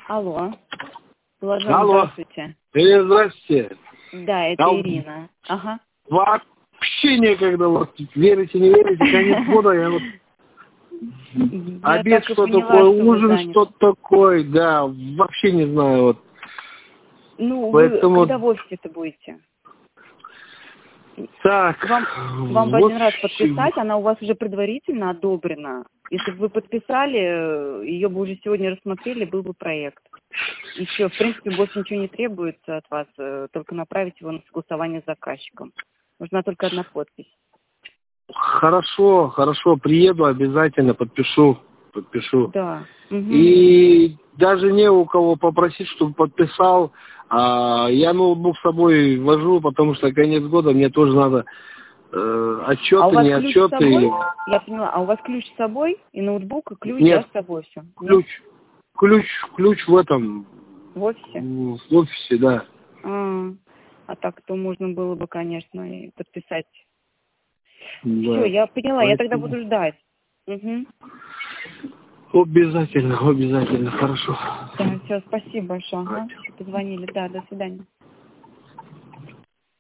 Алло. Владимир, Алло. здравствуйте. Здравствуйте. Да, это Ирина. Ага. Вообще некогда, вот, верите, не верите, конец года, я вот... Обед, что такое, ужин, что такое, да, вообще не знаю, вот. Ну, поэтому... вы когда в офисе-то будете? Так, вам в один раз подписать, она у вас уже предварительно одобрена. Если бы вы подписали, ее бы уже сегодня рассмотрели, был бы проект. И все, в принципе, больше ничего не требуется от вас, только направить его на согласование с заказчиком. Нужна только одна подпись. Хорошо, приеду, обязательно подпишу. Да. Угу. И даже не у кого попросить, чтобы подписал. Я ноутбук с собой вожу, потому что конец года мне тоже надо отчеты, не отчеты. Я поняла. А у вас ключ с собой и ноутбук, и ключ, Нет, да, с собой все? Ключ в этом. В офисе? В офисе, да. А так то можно было бы, конечно, и подписать. Да. Все, я поняла, Поэтому... я тогда буду ждать. Угу. Обязательно, хорошо. Да, все, спасибо большое. Ага, что позвонили. Да, до свидания.